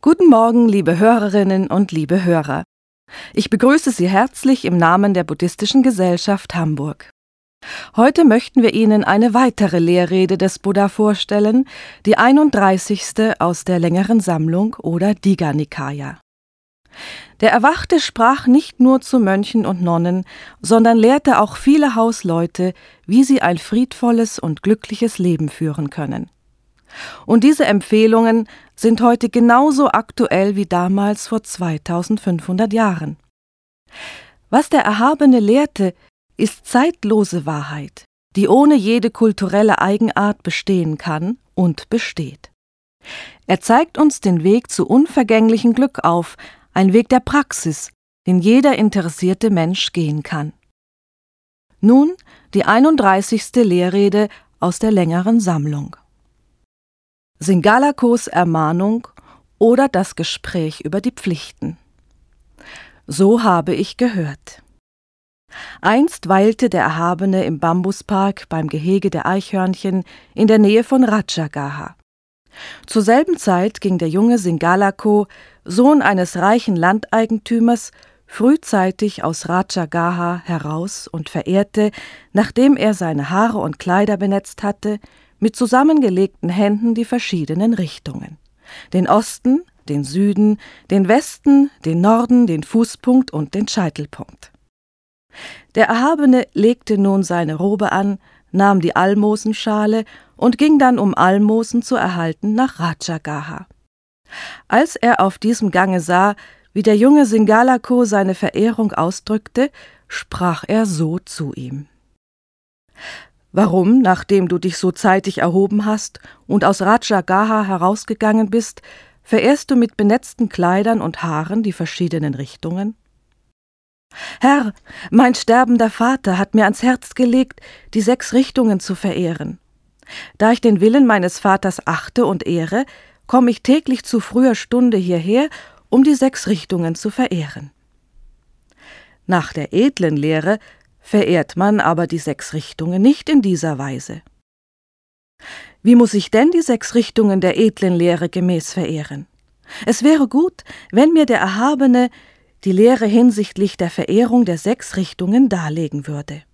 Guten Morgen, liebe Hörerinnen und liebe Hörer. Ich begrüße Sie herzlich im Namen der Buddhistischen Gesellschaft Hamburg. Heute möchten wir Ihnen eine weitere Lehrrede des Buddha vorstellen, die 31. aus der längeren Sammlung oder Digha Nikaya. Der Erwachte sprach nicht nur zu Mönchen und Nonnen, sondern lehrte auch viele Hausleute, wie sie ein friedvolles und glückliches Leben führen können. Und diese Empfehlungen sind heute genauso aktuell wie damals vor 2500 Jahren. Was der Erhabene lehrte, ist zeitlose Wahrheit, die ohne jede kulturelle Eigenart bestehen kann und besteht. Er zeigt uns den Weg zu unvergänglichem Glück auf, ein Weg der Praxis, den jeder interessierte Mensch gehen kann. Nun die 31. Lehrrede aus der längeren Sammlung. Singalakos Ermahnung oder das Gespräch über die Pflichten. So habe ich gehört. Einst weilte der Erhabene im Bambuspark beim Gehege der Eichhörnchen in der Nähe von Rajagaha. Zur selben Zeit ging der junge Singalako, Sohn eines reichen Landeigentümers, frühzeitig aus Rajagaha heraus und verehrte, nachdem er seine Haare und Kleider benetzt hatte, mit zusammengelegten Händen die verschiedenen Richtungen: den Osten, den Süden, den Westen, den Norden, den Fußpunkt und den Scheitelpunkt. Der Erhabene legte nun seine Robe an, nahm die Almosenschale und ging dann, um Almosen zu erhalten, nach Rajagaha. Als er auf diesem Gange sah, wie der junge Singalako seine Verehrung ausdrückte, sprach er so zu ihm: »Warum, nachdem du dich so zeitig erhoben hast und aus Rajagaha herausgegangen bist, verehrst du mit benetzten Kleidern und Haaren die verschiedenen Richtungen?« »Herr, mein sterbender Vater hat mir ans Herz gelegt, die 6 Richtungen zu verehren. Da ich den Willen meines Vaters achte und ehre, komme ich täglich zu früher Stunde hierher, um die 6 Richtungen zu verehren.« Nach der edlen Lehre verehrt man aber die 6 Richtungen nicht in dieser Weise. Wie muss ich denn die 6 Richtungen der edlen Lehre gemäß verehren? Es wäre gut, wenn mir der Erhabene die Lehre hinsichtlich der Verehrung der 6 Richtungen darlegen würde.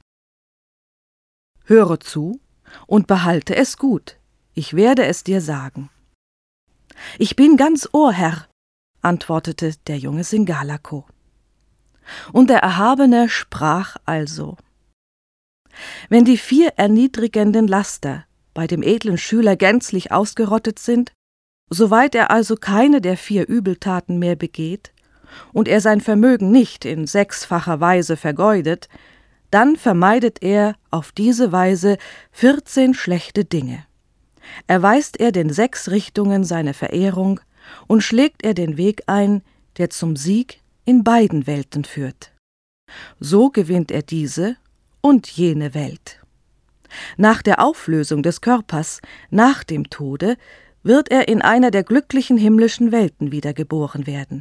»Höre zu und behalte es gut, ich werde es dir sagen.« »Ich bin ganz Ohr, Herr«, antwortete der junge Singalako. Und der Erhabene sprach also: »Wenn die 4 erniedrigenden Laster bei dem edlen Schüler gänzlich ausgerottet sind, soweit er also keine der 4 Übeltaten mehr begeht und er sein Vermögen nicht in 6-facher Weise vergeudet, dann vermeidet er auf diese Weise 14 schlechte Dinge. Erweist er den 6 Richtungen seine Verehrung und schlägt er den Weg ein, der zum Sieg in beiden Welten führt. So gewinnt er diese und jene Welt. Nach der Auflösung des Körpers, nach dem Tode, wird er in einer der glücklichen himmlischen Welten wiedergeboren werden.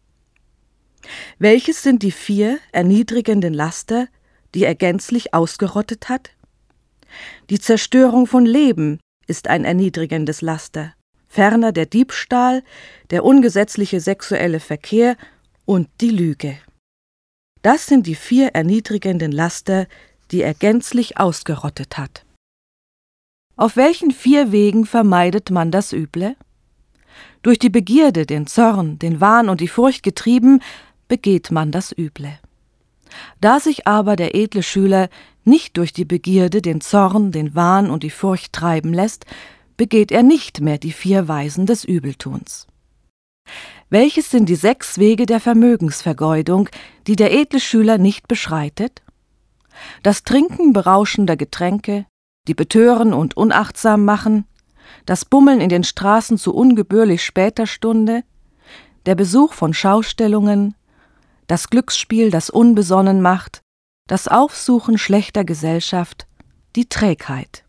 Welches sind die 4 erniedrigenden Laster, die er gänzlich ausgerottet hat? Die Zerstörung von Leben ist ein erniedrigendes Laster, ferner der Diebstahl, der ungesetzliche sexuelle Verkehr und die Lüge. Das sind die 4 erniedrigenden Laster, die er gänzlich ausgerottet hat. Auf welchen 4 Wegen vermeidet man das Üble? Durch die Begierde, den Zorn, den Wahn und die Furcht getrieben, begeht man das Üble. Da sich aber der edle Schüler nicht durch die Begierde, den Zorn, den Wahn und die Furcht treiben lässt, begeht er nicht mehr die 4 Weisen des Übeltuns. Welches sind die 6 Wege der Vermögensvergeudung, die der edle Schüler nicht beschreitet? Das Trinken berauschender Getränke, die betören und unachtsam machen, das Bummeln in den Straßen zu ungebührlich später Stunde, der Besuch von Schaustellungen, das Glücksspiel, das unbesonnen macht, das Aufsuchen schlechter Gesellschaft, die Trägheit.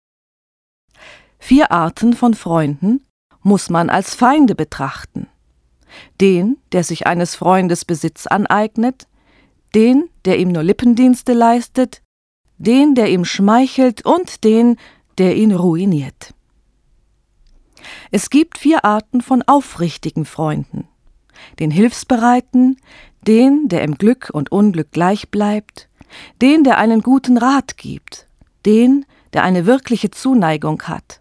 4 Arten von Freunden muss man als Feinde betrachten: den, der sich eines Freundes Besitz aneignet, den, der ihm nur Lippendienste leistet, den, der ihm schmeichelt, und den, der ihn ruiniert. Es gibt 4 Arten von aufrichtigen Freunden: den Hilfsbereiten, den, der im Glück und Unglück gleich bleibt, den, der einen guten Rat gibt, den, der eine wirkliche Zuneigung hat.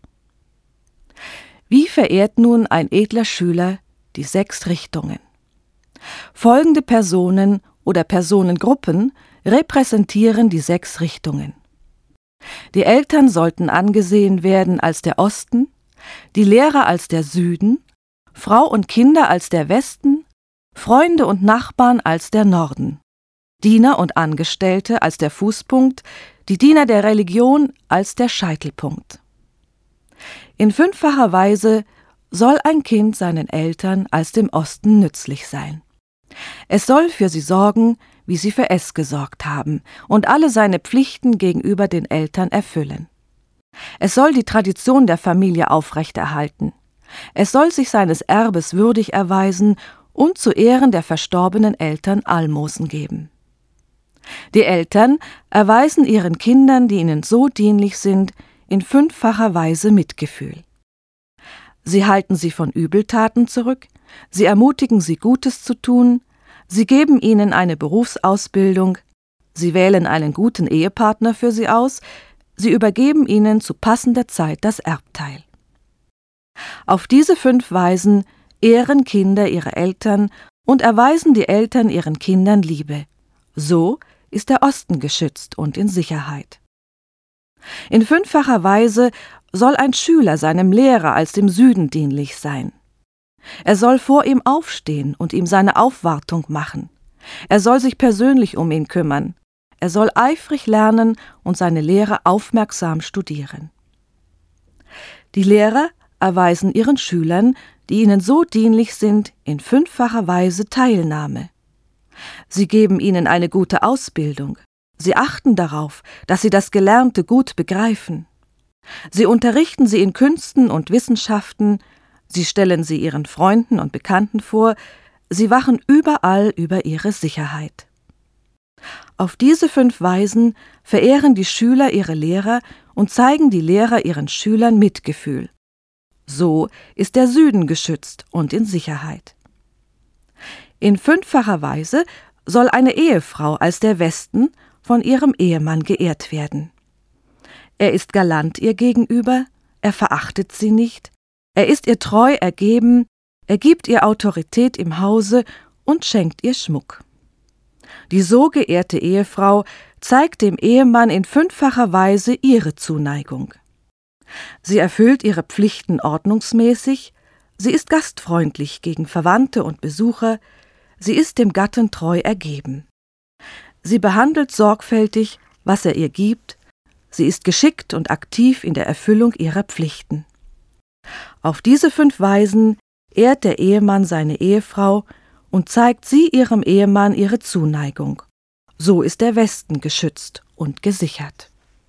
Wie verehrt nun ein edler Schüler die 6 Richtungen? Folgende Personen oder Personengruppen repräsentieren die 6 Richtungen. Die Eltern sollten angesehen werden als der Osten, die Lehrer als der Süden, Frau und Kinder als der Westen, Freunde und Nachbarn als der Norden, Diener und Angestellte als der Fußpunkt, die Diener der Religion als der Scheitelpunkt. In 5-facher Weise soll ein Kind seinen Eltern als dem Osten nützlich sein. Es soll für sie sorgen, wie sie für es gesorgt haben, und alle seine Pflichten gegenüber den Eltern erfüllen. Es soll die Tradition der Familie aufrechterhalten. Es soll sich seines Erbes würdig erweisen und zu Ehren der verstorbenen Eltern Almosen geben. Die Eltern erweisen ihren Kindern, die ihnen so dienlich sind, in 5-facher Weise Mitgefühl. Sie halten sie von Übeltaten zurück, sie ermutigen sie, Gutes zu tun, sie geben ihnen eine Berufsausbildung, sie wählen einen guten Ehepartner für sie aus, sie übergeben ihnen zu passender Zeit das Erbteil. Auf diese 5 Weisen ehren Kinder ihre Eltern und erweisen die Eltern ihren Kindern Liebe. So ist der Osten geschützt und in Sicherheit. In 5-facher Weise soll ein Schüler seinem Lehrer als dem Süden dienlich sein. Er soll vor ihm aufstehen und ihm seine Aufwartung machen. Er soll sich persönlich um ihn kümmern. Er soll eifrig lernen und seine Lehre aufmerksam studieren. Die Lehrer erweisen ihren Schülern, die ihnen so dienlich sind, in 5-facher Weise Teilnahme. Sie geben ihnen eine gute Ausbildung. Sie achten darauf, dass sie das Gelernte gut begreifen. Sie unterrichten sie in Künsten und Wissenschaften, sie stellen sie ihren Freunden und Bekannten vor, sie wachen überall über ihre Sicherheit. Auf diese 5 Weisen verehren die Schüler ihre Lehrer und zeigen die Lehrer ihren Schülern Mitgefühl. So ist der Süden geschützt und in Sicherheit. In 5-facher Weise soll eine Ehefrau als der Westen von ihrem Ehemann geehrt werden. Er ist galant ihr gegenüber, er verachtet sie nicht, er ist ihr treu ergeben, er gibt ihr Autorität im Hause und schenkt ihr Schmuck. Die so geehrte Ehefrau zeigt dem Ehemann in 5-facher Weise ihre Zuneigung. Sie erfüllt ihre Pflichten ordnungsmäßig, sie ist gastfreundlich gegen Verwandte und Besucher, sie ist dem Gatten treu ergeben. Sie behandelt sorgfältig, was er ihr gibt, sie ist geschickt und aktiv in der Erfüllung ihrer Pflichten. Auf diese 5 Weisen ehrt der Ehemann seine Ehefrau und zeigt sie ihrem Ehemann ihre Zuneigung. So ist der Westen geschützt und gesichert.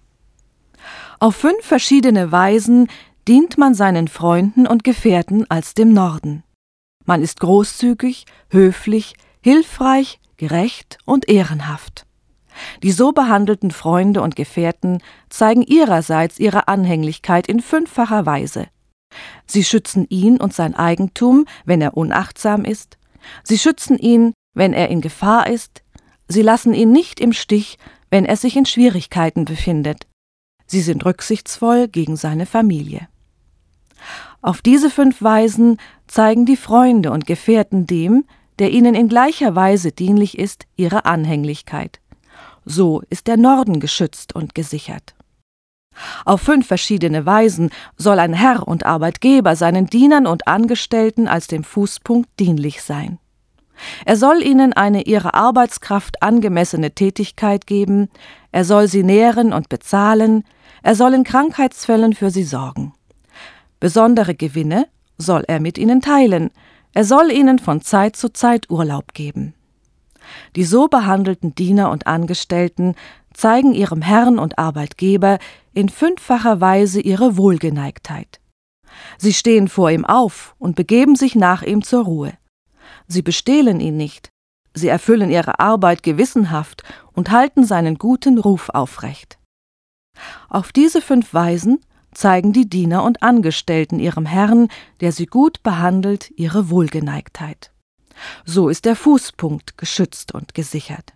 Auf 5 verschiedene Weisen dient man seinen Freunden und Gefährten als dem Norden. Man ist großzügig, höflich, hilfreich, gerecht und ehrenhaft. Die so behandelten Freunde und Gefährten zeigen ihrerseits ihre Anhänglichkeit in 5-facher Weise. Sie schützen ihn und sein Eigentum, wenn er unachtsam ist. Sie schützen ihn, wenn er in Gefahr ist. Sie lassen ihn nicht im Stich, wenn er sich in Schwierigkeiten befindet. Sie sind rücksichtsvoll gegen seine Familie. Auf diese 5 Weisen zeigen die Freunde und Gefährten dem, der ihnen in gleicher Weise dienlich ist, ihre Anhänglichkeit. So ist der Norden geschützt und gesichert. Auf 5 verschiedene Weisen soll ein Herr und Arbeitgeber seinen Dienern und Angestellten als dem Fußpunkt dienlich sein. Er soll ihnen eine ihrer Arbeitskraft angemessene Tätigkeit geben, er soll sie nähren und bezahlen, er soll in Krankheitsfällen für sie sorgen. Besondere Gewinne soll er mit ihnen teilen, er soll ihnen von Zeit zu Zeit Urlaub geben. Die so behandelten Diener und Angestellten zeigen ihrem Herrn und Arbeitgeber in 5-facher Weise ihre Wohlgeneigtheit. Sie stehen vor ihm auf und begeben sich nach ihm zur Ruhe. Sie bestehlen ihn nicht, sie erfüllen ihre Arbeit gewissenhaft und halten seinen guten Ruf aufrecht. Auf diese 5 Weisen zeigen die Diener und Angestellten ihrem Herrn, der sie gut behandelt, ihre Wohlgeneigtheit. So ist der Fußpunkt geschützt und gesichert.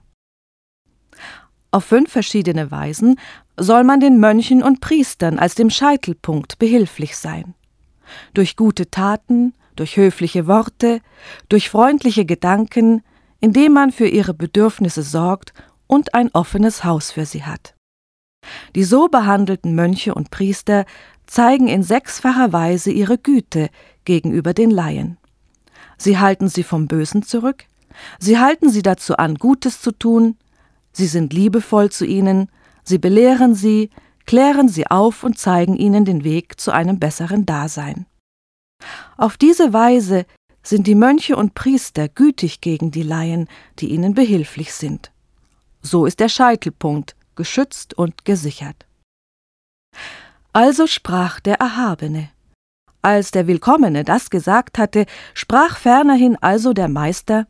Auf 5 verschiedene Weisen soll man den Mönchen und Priestern als dem Scheitelpunkt behilflich sein. Durch gute Taten, durch höfliche Worte, durch freundliche Gedanken, indem man für ihre Bedürfnisse sorgt und ein offenes Haus für sie hat. Die so behandelten Mönche und Priester zeigen in 6-facher Weise ihre Güte gegenüber den Laien. Sie halten sie vom Bösen zurück, sie halten sie dazu an, Gutes zu tun, sie sind liebevoll zu ihnen, sie belehren sie, klären sie auf und zeigen ihnen den Weg zu einem besseren Dasein. Auf diese Weise sind die Mönche und Priester gütig gegen die Laien, die ihnen behilflich sind. So ist der Scheitelpunkt geschützt und gesichert. Also sprach der Erhabene. Als der Willkommene das gesagt hatte, sprach fernerhin also der Meister: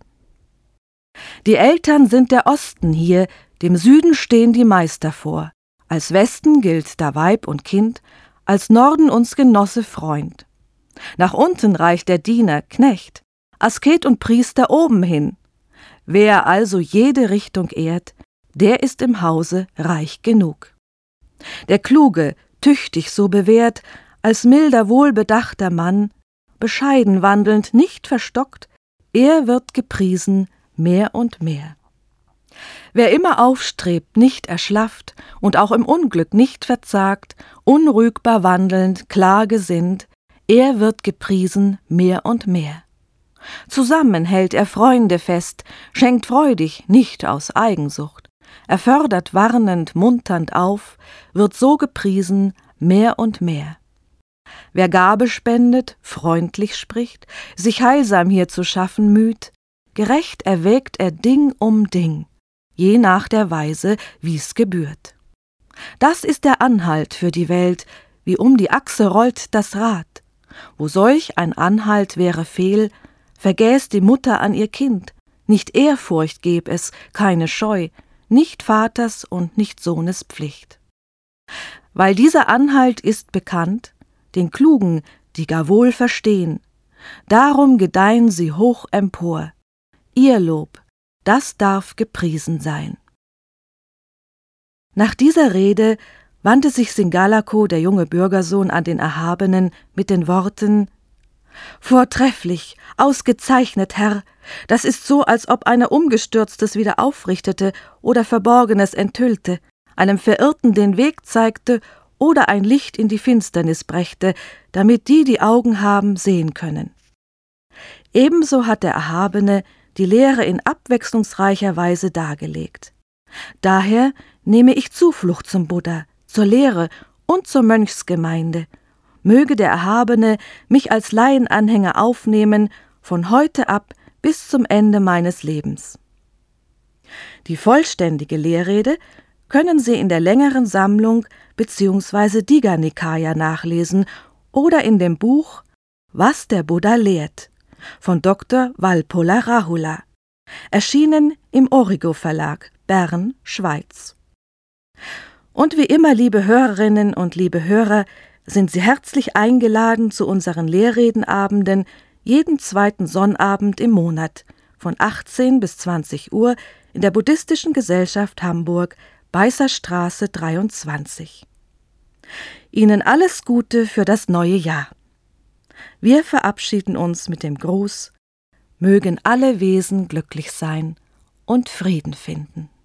Die Eltern sind der Osten hier, dem Süden stehen die Meister vor. Als Westen gilt da Weib und Kind, als Norden uns Genosse Freund. Nach unten reicht der Diener, Knecht, Asket und Priester oben hin. Wer also jede Richtung ehrt, der ist im Hause reich genug. Der Kluge, tüchtig so bewährt, als milder, wohlbedachter Mann, bescheiden wandelnd, nicht verstockt, er wird gepriesen mehr und mehr. Wer immer aufstrebt, nicht erschlafft und auch im Unglück nicht verzagt, unrügbar wandelnd, klar gesinnt, er wird gepriesen mehr und mehr. Zusammen hält er Freunde fest, schenkt freudig, nicht aus Eigensucht. Er fördert warnend, munternd auf, wird so gepriesen mehr und mehr. Wer Gabe spendet, freundlich spricht, sich heilsam hier zu schaffen müht, gerecht erwägt er Ding um Ding, je nach der Weise, wie's gebührt. Das ist der Anhalt für die Welt, wie um die Achse rollt das Rad. Wo solch ein Anhalt wäre fehl, vergäß die Mutter an ihr Kind, nicht Ehrfurcht gäb es, keine Scheu, nicht Vaters und nicht Sohnes Pflicht. Weil dieser Anhalt ist bekannt, den Klugen, die gar wohl verstehen, darum gedeihen sie hoch empor. Ihr Lob, das darf gepriesen sein. Nach dieser Rede wandte sich Singalako, der junge Bürgersohn, an den Erhabenen mit den Worten: »Vortrefflich, ausgezeichnet, Herr! Das ist so, als ob einer Umgestürztes wieder aufrichtete oder Verborgenes enthüllte, einem Verirrten den Weg zeigte oder ein Licht in die Finsternis brächte, damit die, die Augen haben, sehen können.« Ebenso hat der Erhabene die Lehre in abwechslungsreicher Weise dargelegt. Daher nehme ich Zuflucht zum Buddha, zur Lehre und zur Mönchsgemeinde. Möge der Erhabene mich als Laienanhänger aufnehmen, von heute ab bis zum Ende meines Lebens. Die vollständige Lehrrede können Sie in der längeren Sammlung bzw. Digha Nikaya nachlesen oder in dem Buch »Was der Buddha lehrt« von Dr. Walpola Rahula, erschienen im Origo Verlag, Bern, Schweiz. Und wie immer, liebe Hörerinnen und liebe Hörer, sind Sie herzlich eingeladen zu unseren Lehrredenabenden jeden 2. Sonnabend im Monat von 18 bis 20 Uhr in der Buddhistischen Gesellschaft Hamburg, Beißer Straße 23. Ihnen alles Gute für das neue Jahr. Wir verabschieden uns mit dem Gruß: Mögen alle Wesen glücklich sein und Frieden finden.